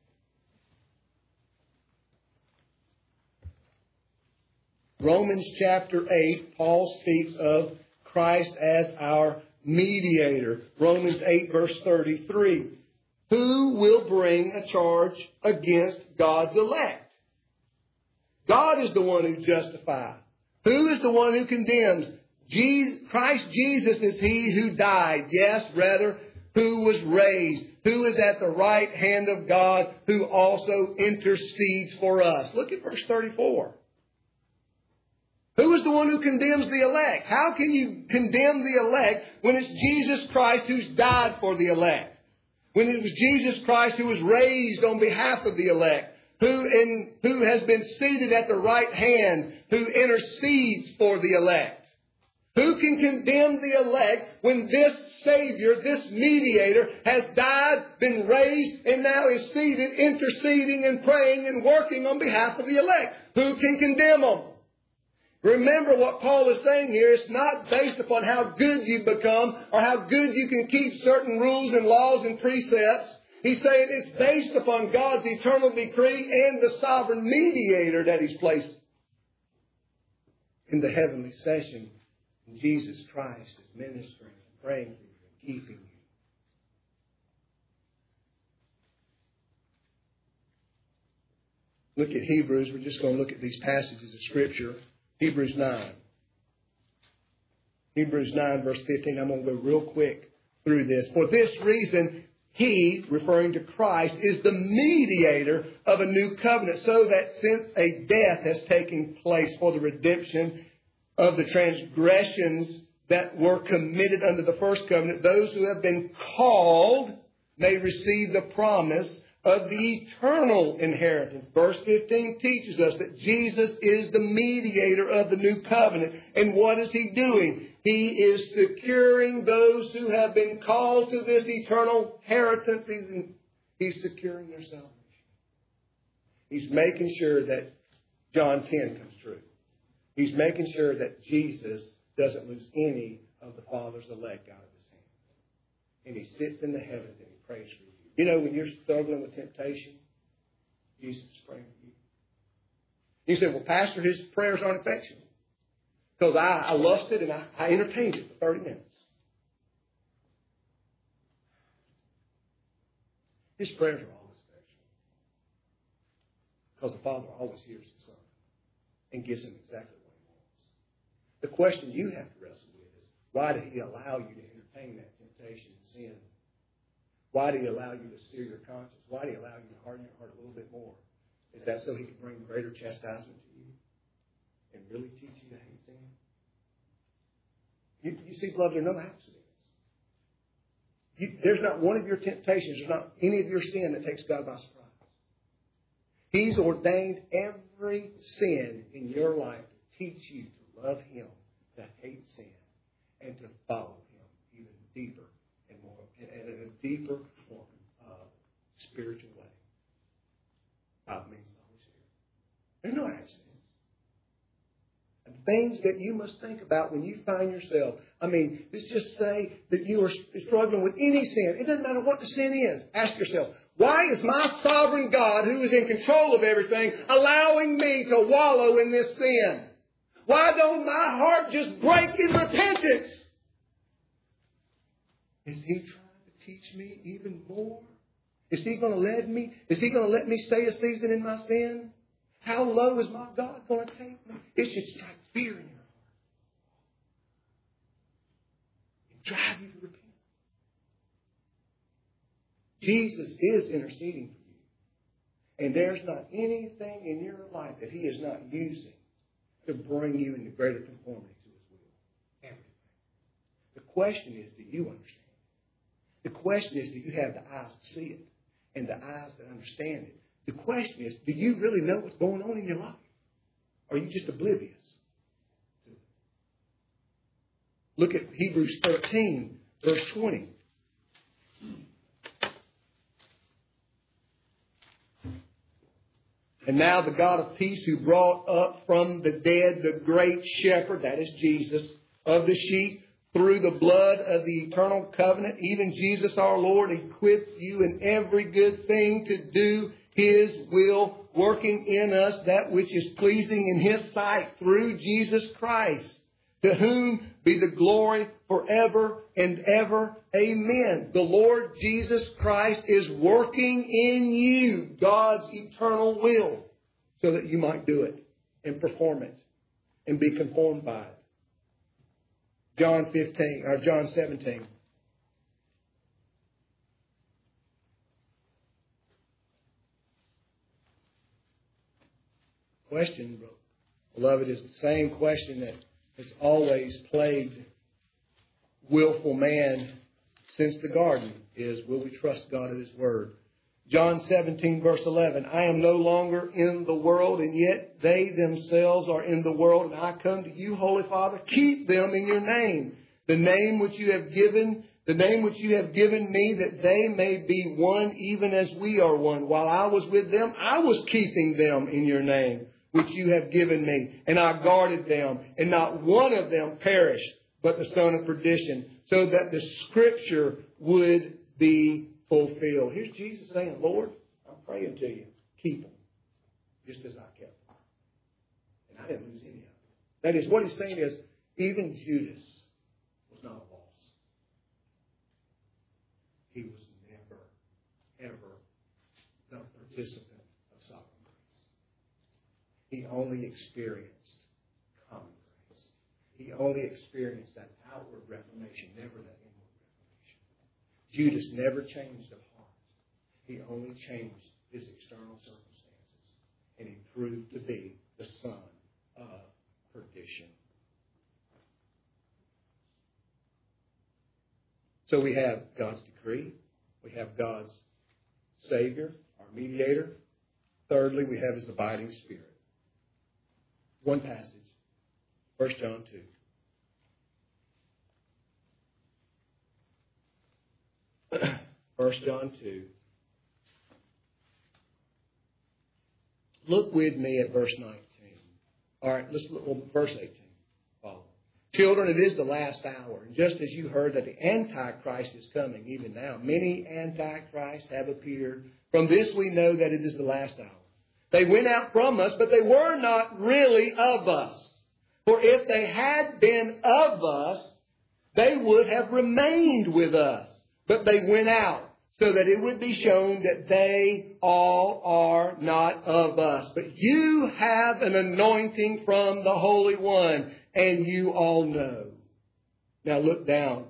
Romans chapter 8, Paul speaks of Christ as our mediator. Romans 8 verse 33. Who will bring a charge against God's elect? God is the one who justifies. Who is the one who condemns? Christ Jesus is he who died. Yes, rather, who was raised. Who is at the right hand of God, who also intercedes for us. Look at verse 34. Who is the one who condemns the elect? How can you condemn the elect when it's Jesus Christ who's died for the elect? When it was Jesus Christ who was raised on behalf of the elect? Who has been seated at the right hand, who intercedes for the elect. Who can condemn the elect when this Savior, this mediator, has died, been raised, and now is seated, interceding and praying and working on behalf of the elect? Who can condemn them? Remember what Paul is saying here. It's not based upon how good you become or how good you can keep certain rules and laws and precepts. He's saying it's based upon God's eternal decree and the sovereign mediator that He's placed in the heavenly session. And Jesus Christ is ministering and praying for you and keeping you. Look at Hebrews. We're just going to look at these passages of Scripture. Hebrews 9. Hebrews 9 verse 15. I'm going to go real quick through this. For this reason, He, referring to Christ, is the mediator of a new covenant, so that since a death has taken place for the redemption of the transgressions that were committed under the first covenant, those who have been called may receive the promise of the eternal inheritance. Verse 15 teaches us that Jesus is the mediator of the new covenant. And what is He doing? He is securing those who have been called to this eternal inheritance. He's securing their salvation. He's making sure that John 10 comes true. He's making sure that Jesus doesn't lose any of the Father's elect out of His hand. And He sits in the heavens and He prays for you. You know, when you're struggling with temptation, Jesus is praying for you. You say, well, Pastor, His prayers aren't effectual. Because I lusted and I entertained it for 30 minutes. His prayers are always effectual. Because the Father always hears the Son and gives Him exactly what He wants. The question you have to wrestle with is, why did He allow you to entertain that temptation and sin? Why did He allow you to sear your conscience? Why did He allow you to harden your heart a little bit more? Is that so He can bring greater chastisement to you and really teach you to hate sin? You see, beloved, there are no accidents. There's not one of your temptations, there's not any of your sin that takes God by surprise. He's ordained every sin in your life to teach you to love Him, to hate sin, and to follow Him even deeper and more, and in a deeper, more spiritual way. God means the Holy Spirit. There's no accidents. And things that you must think about when you find yourself. Let's just say that you are struggling with any sin. It doesn't matter what the sin is. Ask yourself, why is my sovereign God, who is in control of everything, allowing me to wallow in this sin? Why don't my heart just break in repentance? Is He trying to teach me even more? Is He going to let me? Is He going to let me stay a season in my sin? How low is my God going to take me? It should strike fear in your heart and drive you to repent. Jesus is interceding for you. And there's not anything in your life that He is not using to bring you into greater conformity to His will. Everything. The question is, do you understand it? The question is, do you have the eyes to see it and the eyes that understand it? The question is, do you really know what's going on in your life? Or are you just oblivious? Look at Hebrews 13, verse 20. And now the God of peace, who brought up from the dead the great shepherd, that is Jesus, of the sheep, through the blood of the eternal covenant, even Jesus our Lord, equipped you in every good thing to do His will, working in us that which is pleasing in His sight through Jesus Christ, to whom be the glory forever and ever. Amen. The Lord Jesus Christ is working in you God's eternal will so that you might do it and perform it and be conformed by it. John 17. Question, beloved, is the same question that has always plagued willful man since the garden is, will we trust God at His Word? John 17, verse 11, I am no longer in the world, and yet they themselves are in the world, and I come to you, Holy Father, keep them in your name, the name which you have given me, that they may be one even as we are one. While I was with them, I was keeping them in your name, which you have given me, and I guarded them, and not one of them perished, but the son of perdition, so that the Scripture would be fulfilled. Here's Jesus saying, Lord, I'm praying to you. Keep them, just as I kept them. And I didn't lose any of them. That is, what He's saying is, even Judas was not a loss. He was never, ever the participant of sovereign grace. He only experienced common grace. He only experienced that outward reformation, never that inward reformation. Judas never changed of heart. He only changed his external circumstances. And he proved to be the son of perdition. So we have God's decree. We have God's Savior, our mediator. Thirdly, we have His abiding Spirit. One passage, 1 John 2. First John 2. Look with me at verse 19. All right, let's look verse 18. Follow. Children, it is the last hour. And just as you heard that the Antichrist is coming, even now, many Antichrists have appeared. From this we know that it is the last hour. They went out from us, but they were not really of us. For if they had been of us, they would have remained with us. But they went out, so that it would be shown that they all are not of us. But you have an anointing from the Holy One, and you all know. Now look down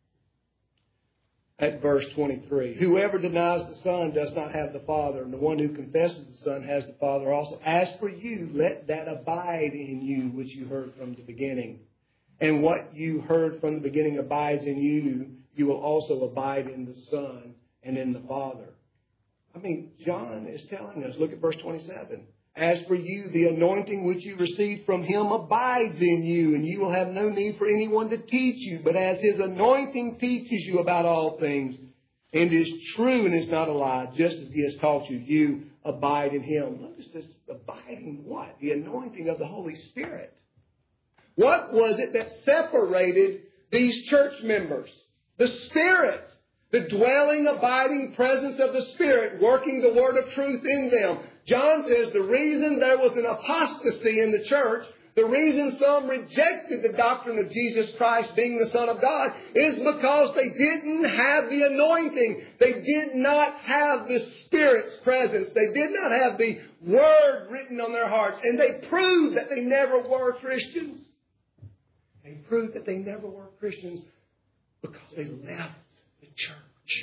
at verse 23. Whoever denies the Son does not have the Father, and the one who confesses the Son has the Father also. As for you, let that abide in you which you heard from the beginning. And what you heard from the beginning abides in you, you will also abide in the Son and in the Father. I mean, John is telling us, look at verse 27. As for you, the anointing which you received from Him abides in you, and you will have no need for anyone to teach you. But as His anointing teaches you about all things, and is true and is not a lie, just as He has taught you, you abide in Him. Notice this, abiding what? The anointing of the Holy Spirit. What was it that separated these church members? The Spirit. The dwelling, abiding presence of the Spirit, working the word of truth in them. John says the reason there was an apostasy in the church, the reason some rejected the doctrine of Jesus Christ being the Son of God, is because they didn't have the anointing. They did not have the Spirit's presence. They did not have the Word written on their hearts. And they proved that they never were Christians. They proved that they never were Christians because they left the church.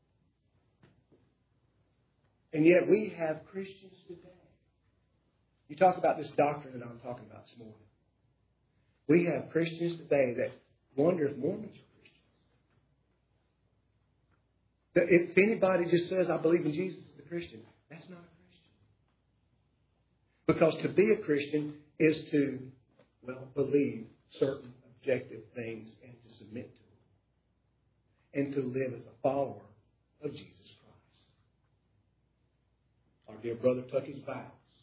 And yet we have Christians today. You talk about this doctrine that I'm talking about this morning. We have Christians today that wonder if Mormons are Christians. If anybody just says, I believe in Jesus as a Christian, that's not a Christian. Because to be a Christian is to, believe certain objective things and to submit to them. And to live as a follower of Jesus Christ. Our dear brother took his vows.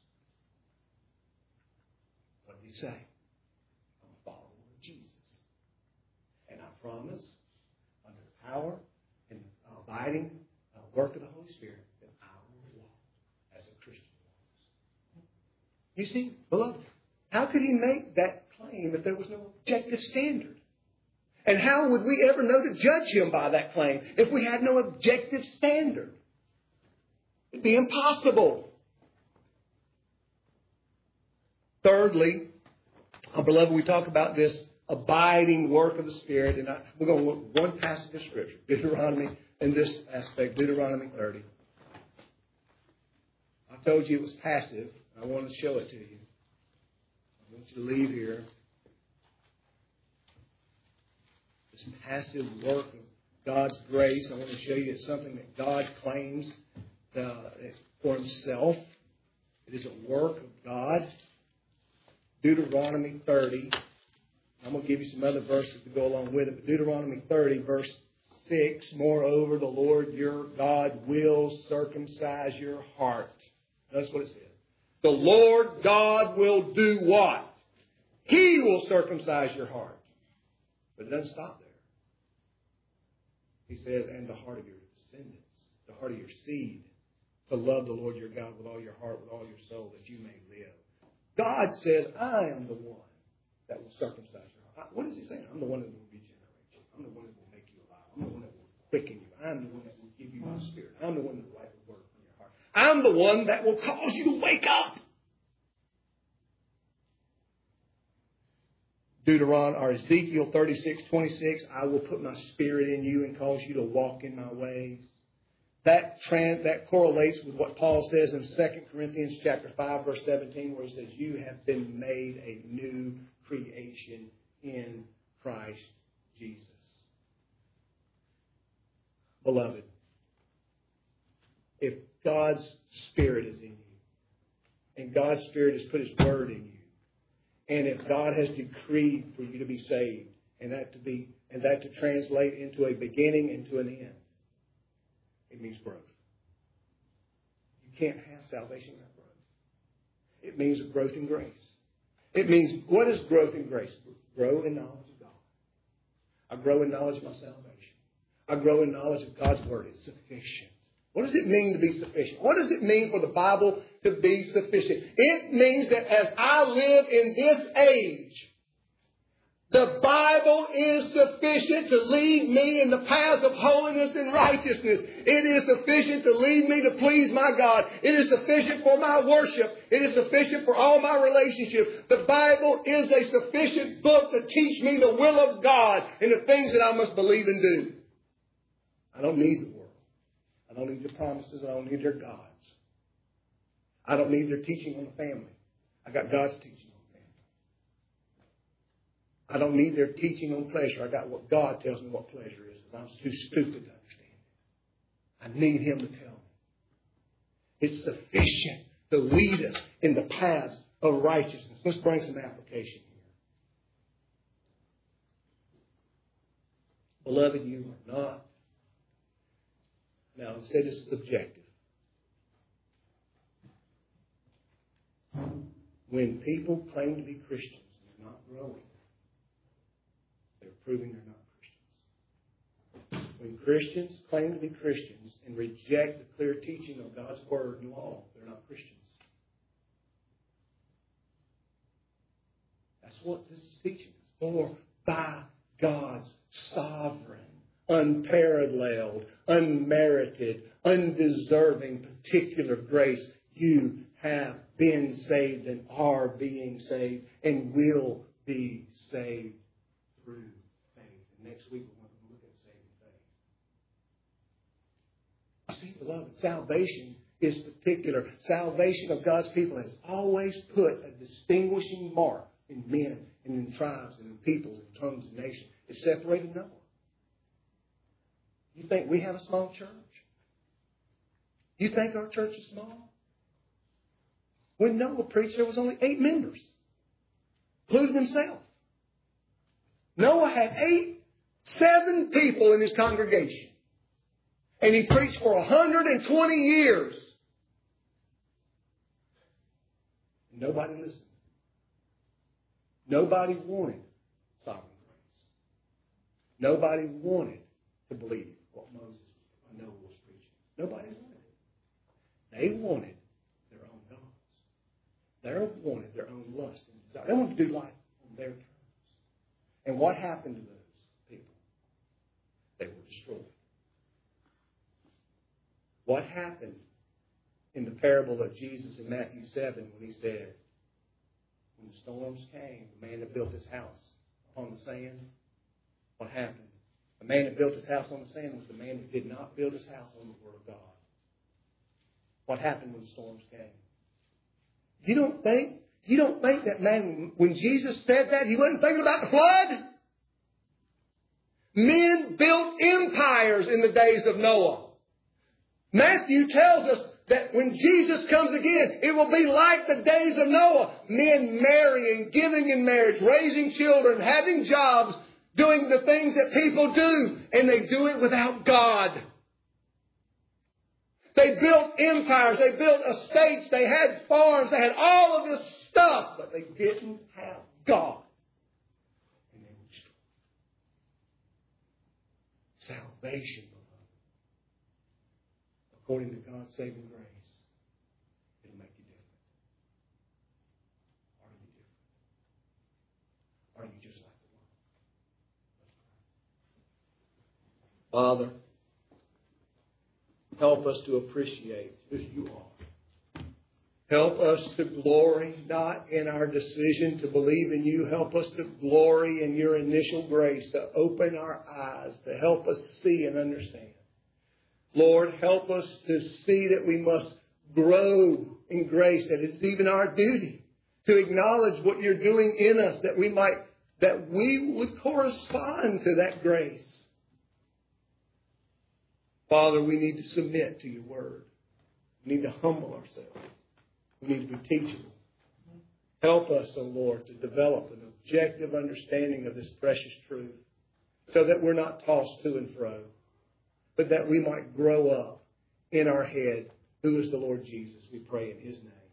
What did he say? I'm a follower of Jesus. And I promise, under the power and abiding work of the Holy Spirit, that I will walk as a Christian walks. You see, beloved, how could he make that claim if there was no objective standard? And how would we ever know to judge him by that claim if we had no objective standard? It'd be impossible. Thirdly, beloved, we talk about this abiding work of the Spirit. And we're going to look at one passage of Scripture, Deuteronomy, in this aspect, Deuteronomy 30. I told you it was passive. I want to show it to you. I want you to leave here. This passive work of God's grace. I want to show you it's something that God claims for Himself. It is a work of God. Deuteronomy 30. I'm going to give you some other verses to go along with it. But Deuteronomy 30, verse 6. Moreover, the Lord your God will circumcise your heart. Notice what it says. The Lord God will do what? He will circumcise your heart. But it doesn't stop there. He says, and the heart of your descendants, the heart of your seed, to love the Lord your God with all your heart, with all your soul, that you may live. God says, I am the one that will circumcise your heart. What is He saying? I'm the one that will regenerate you. I'm the one that will make you alive. I'm the one that will quicken you. I'm the one that will give you my Spirit. I'm the one that will write the word on your heart. I'm the one that will cause you to wake up. Ezekiel 36:26, I will put my Spirit in you and cause you to walk in my ways. That correlates with what Paul says in 2 Corinthians chapter 5, verse 17, where he says, you have been made a new creation in Christ Jesus. Beloved, if God's Spirit is in you, and God's Spirit has put His Word in you, and if God has decreed for you to be saved, and that to translate into a beginning and to an end, it means growth. You can't have salvation without growth. It means growth in grace. It means, what is growth in grace? Grow in knowledge of God. I grow in knowledge of my salvation. I grow in knowledge of God's Word. It's sufficient. What does it mean to be sufficient? What does it mean for the Bible to be sufficient? It means that as I live in this age, the Bible is sufficient to lead me in the paths of holiness and righteousness. It is sufficient to lead me to please my God. It is sufficient for my worship. It is sufficient for all my relationships. The Bible is a sufficient book to teach me the will of God and the things that I must believe and do. I don't need the world. I don't need their promises. I don't need their gods. I don't need their teaching on the family. I got God's teaching on the family. I don't need their teaching on pleasure. I got what God tells me what pleasure is. I'm too stupid to understand it. I need Him to tell me. It's sufficient to lead us in the paths of righteousness. Let's bring some application here. Beloved, you are not. Now, instead, it's subjective. When people claim to be Christians and they're not growing, they're proving they're not Christians. When Christians claim to be Christians and reject the clear teaching of God's Word and law, they're not Christians. That's what this is teaching us. For by God's sovereign, unparalleled, unmerited, undeserving, particular grace, you have been saved and are being saved and will be saved through faith. And next week we're going to look at saving faith. You see, beloved, salvation is particular. Salvation of God's people has always put a distinguishing mark in men and in tribes and in peoples and tongues and nations. It separated Noah. You think we have a small church? You think our church is small? When Noah preached, there was only 8 members, including himself. Noah had 7 people in his congregation. And he preached for 120 years. And nobody listened. Nobody wanted sovereign grace. Nobody wanted to believe what Noah was preaching. Nobody wanted it. They wanted their own gods. They wanted their own lust and desire. They wanted to do life on their terms. And what happened to those people? They were destroyed. What happened in the parable of Jesus in Matthew 7 when He said, when the storms came, the man that built his house upon the sand, what happened? The man that built his house on the sand was the man that did not build his house on the Word of God. What happened when the storms came? You don't think that man, when Jesus said that, He wasn't thinking about the flood? Men built empires in the days of Noah. Matthew tells us that when Jesus comes again, it will be like the days of Noah. Men marrying, giving in marriage, raising children, having jobs, doing the things that people do, and they do it without God. They built empires, they built estates, they had farms, they had all of this stuff, but they didn't have God. And they were destroyed. Salvation, according to God's saving grace, it'll make you different. Are you different? Are you just like the world? Father, help us to appreciate who You are. Help us to glory not in our decision to believe in You. Help us to glory in Your initial grace, to open our eyes, to help us see and understand. Lord, help us to see that we must grow in grace, that it's even our duty to acknowledge what You're doing in us, that we would correspond to that grace. Father, we need to submit to Your Word. We need to humble ourselves. We need to be teachable. Help us, O Lord, to develop an objective understanding of this precious truth so that we're not tossed to and fro, but that we might grow up in our head. Who is the Lord Jesus? We pray in His name.